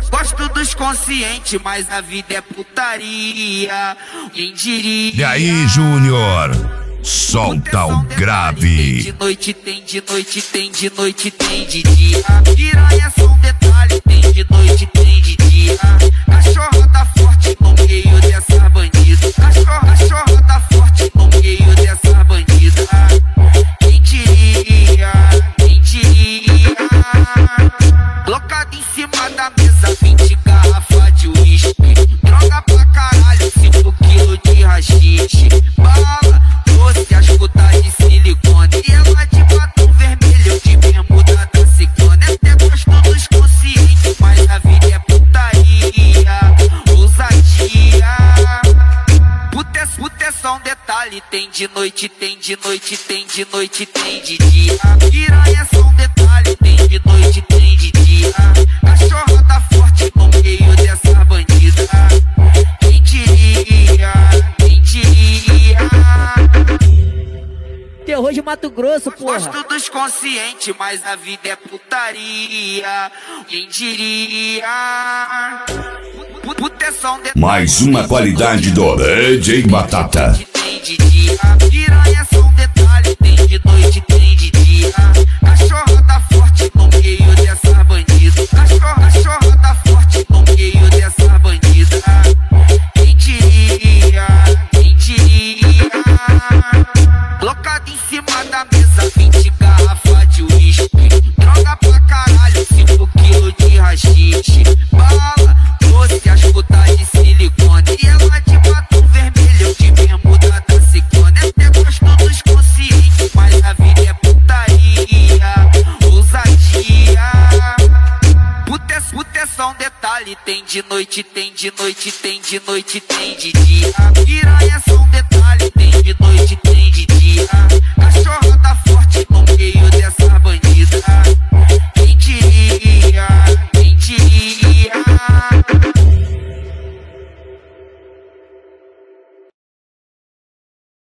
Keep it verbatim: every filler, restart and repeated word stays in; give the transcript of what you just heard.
Gosto dos conscientes, mas a vida é putaria. Quem diria? E aí, Júnior? Solta o grave. Tem de noite, tem de noite, tem de noite, tem de dia. Piranha só um detalhe, tem de noite, tem de dia. Cachorro tá forte no meio dessa bandida. Cachorro, cachorro tá forte no meio dessa bandida. Quem diria? Quem diria? Colocado em cima da mesa, vinte garrafas de uísque. Droga pra caralho, cinco quilos de rachixe. Bala, doce, as putas de silicone. E ela de batom vermelho, de bermuda da ciclone. Até gosto dos conscientes, mas a vida é putaria. Ousadia. Puta é, puta é só um detalhe. Tem de noite, tem de noite, tem de noite, tem de dia. Piranha é só um detalhe. Tem de noite, tem de dia. Cachorro tá forte no meio dessa bandida. Quem diria? Quem diria? Terror de Mato Grosso, porra. Gosto dos conscientes, mas a vida é putaria. Quem diria? Puta é só um detalhe. Mais uma qualidade do D J Batata. Tem de dia. Piranha é só um detalhe. Tem de noite, tem de dia. Cachorro tá forte no meio dessa bandida. Cachorro, cachorro tá forte no meio dessa bandida. Quem diria? Quem diria? Colocado em cima da mesa, vinte garrafas de uísque. Droga pra caralho, cinco quilos de rachixe. Bala, doce, as putas de silicone. E ela de batom vermelho, de bermuda da ciclone. Até gosto dos conscientes, mas a vida é putaria. Ousadia. Puta é, puta é só um detalhe. Tem de noite, tem de noite, tem de noite, tem de dia. Piranha é só um detalhe. Tem de noite, tem de dia. Cachorro